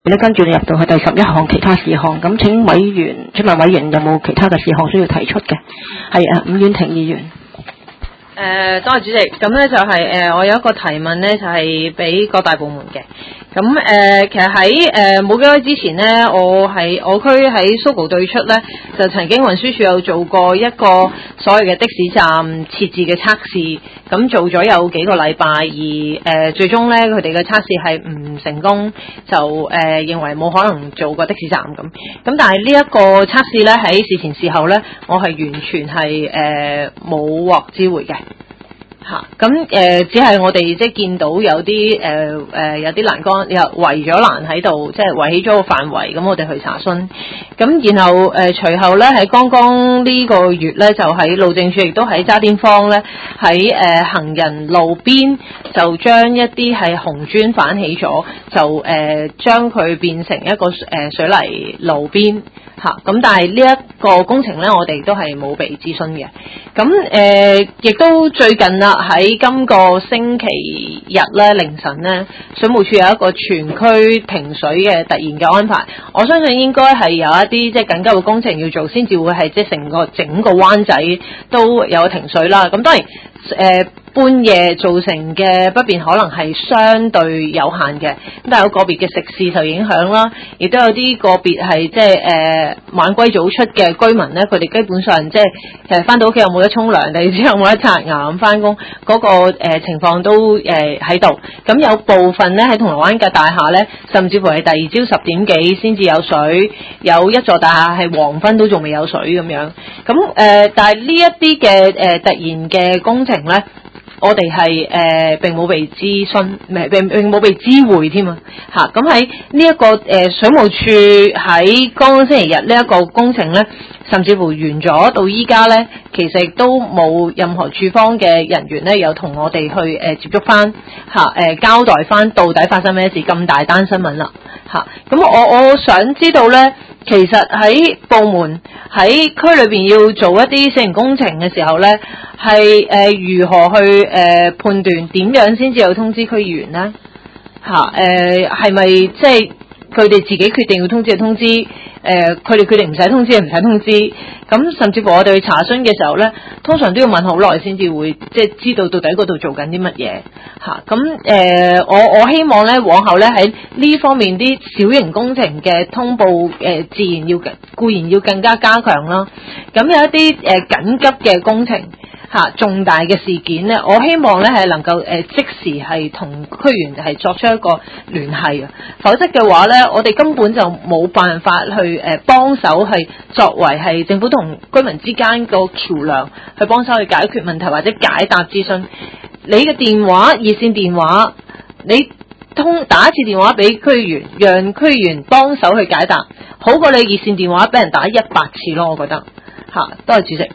咧，跟住你入到去第11項其他事項，咁請問委員有冇其他嘅事項需要提出嘅？係伍婉婷議員。 多謝主席。咁咧就係我有一個提問咧，就係俾各大部門嘅。咁其實喺冇幾耐之前咧，我區喺蘇豪對出咧，就曾經運輸署有做過一個所謂嘅的士站設置嘅測試，咁做咗有幾個禮拜，而最終咧佢哋嘅測試係唔成功，就認為冇可能做過的士站咁。咁但係呢一個測試咧喺事前事後咧，我係完全係冇獲知會嘅。咁只係我哋即係見到有啲有啲欄杆又圍咗欄喺度，即係圍起咗個範圍，咁我哋去查詢。咁然後隨後咧喺剛剛呢個月咧，就喺路政署亦都喺渣甸坊咧喺行人路邊就將一啲係紅磚反起咗，就將佢變成一個水泥路邊。咁但係呢一個工程咧，我哋都係冇被諮詢嘅。咁亦都最近啦，喺今個星期日咧凌晨咧，水務署有一個全區停水嘅突然嘅安排。我相信應該係有一啲即係緊急嘅工程要做，先至會係即係整個灣仔都有停水啦。咁當然半夜造成嘅不便可能係相對有限嘅，咁但係有個別嘅食肆受影響啦，亦都有啲個別係即係晚歸早出嘅居民咧，佢哋基本上即係翻到屋企有冇得沖涼，第二朝有冇得刷牙咁翻工，嗰個情況都喺度。咁有部分咧喺銅鑼灣嘅大廈咧，甚至乎係第二朝10點幾先至有水，有一座大廈係黃昏都仲未有水咁樣。咁但係呢一啲嘅突然嘅工程咧，我哋係並冇被諮詢，並冇被知會添啊！咁喺呢一個水務署喺剛剛星期日呢一個工程咧，甚至乎完咗到依家咧，其實亦都冇任何處方嘅人員咧有同我哋去接觸翻交代翻到底發生咩事，咁大單新聞啦咁我想知道咧，其實喺部門喺區裏邊要做一啲小型工程嘅時候咧，係如何去判斷點樣先至有通知區議員咧？係咪即係佢哋自己決定要通知就通知？佢哋決定唔使通知就唔使通知？咁甚至乎我哋去查詢嘅時候咧，通常都要問好耐先至會即係知道到底嗰度做緊啲乜嘢咁我希望咧往後咧喺呢方面啲小型工程嘅通報自然固然要更加加強啦。咁有一啲緊急嘅工程重大嘅事件咧，我希望咧係能夠即時係同區員係作出一個聯繫啊，否則嘅話咧，我哋根本就冇辦法去幫手係作為係政府同居民之間個橋梁，去幫手去解決問題或者解答諮詢。你嘅電話熱線電話，你打一次電話俾區員，讓區員幫手去解答，好過你熱線電話俾人打100次咯，我覺得多謝主席。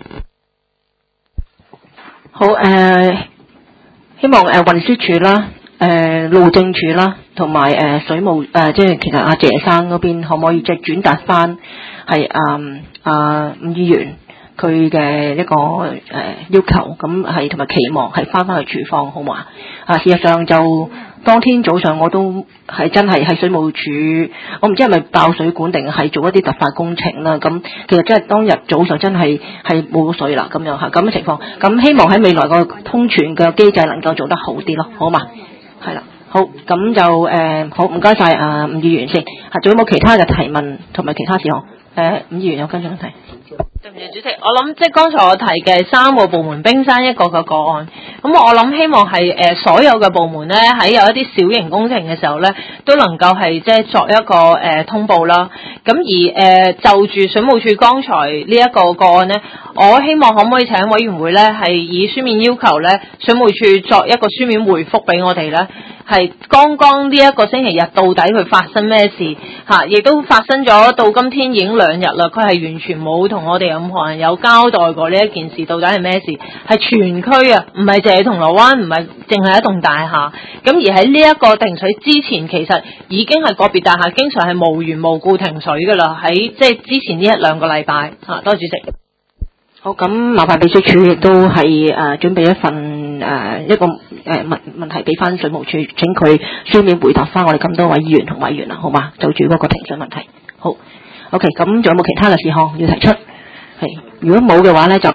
好希望運輸署啦、路政署啦，同埋水務即係其實阿謝生嗰邊可唔可以即係轉達翻係伍議員佢嘅一個要求，咁係同埋期望係翻去處方好嘛？事實上就當天早上我都係真係喺水務署，我唔知係咪爆水管定係做一啲突發工程啦。咁其實真係當日早上真係冇水啦，咁樣咁嘅情況。咁希望喺未來個通傳嘅機制能夠做得好啲咯，好嘛？係啦，好咁就好唔該晒伍議員先。仲有冇其他嘅提問同埋其他事項？伍議員有跟進提。 對唔住主席，我諗即係剛才我提嘅3個部門冰山一角嘅個案，咁我諗希望係所有嘅部門咧喺有一啲小型工程嘅時候咧，都能夠係即係作一個通報啦。咁而就住水務署剛才呢一個個案咧，我希望可唔可以請委員會咧係以書面要求咧，水務署作一個書面回覆俾我哋咧，係剛剛呢一個星期日到底佢發生咩事亦都發生咗到今天已經2日啦，佢係完全冇同我哋任何人有交代過呢一件事到底係咩事，係全區啊，唔係淨係銅鑼灣，唔係淨係一棟大廈。咁而喺呢一個停水之前，其實已經係個別大廈經常係無緣無故停水噶啦，喺即係之前呢1-2個禮拜多謝主席。 好，咁麻煩秘書處亦都係準備一份一個問題俾翻水務署，請佢書面回答翻我哋咁多位議員同委員啦，好嘛？就住嗰個停水問題。好 ，OK， 咁仲有冇其他嘅事項要提出？係，如果冇嘅話咧就。